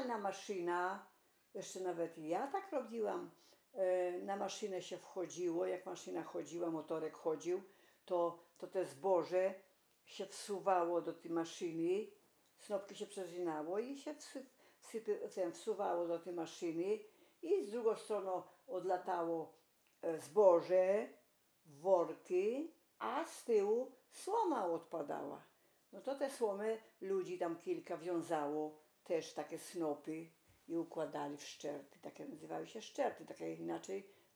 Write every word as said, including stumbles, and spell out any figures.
normalna maszyna, jeszcze nawet ja tak robiłam, e, na maszynę się wchodziło, jak maszyna chodziła, motorek chodził, to, to te zboże się wsuwało do tej maszyny, snopki się przezinało i się wsy, wsypy, ten, wsuwało do tej maszyny i z drugą stroną odlatało e, zboże, worki, a z tyłu słoma odpadała. No to te słomy ludzi tam kilka wiązało, też takie snopy i układali w szczerty. Takie nazywały się szczerty, takie inaczej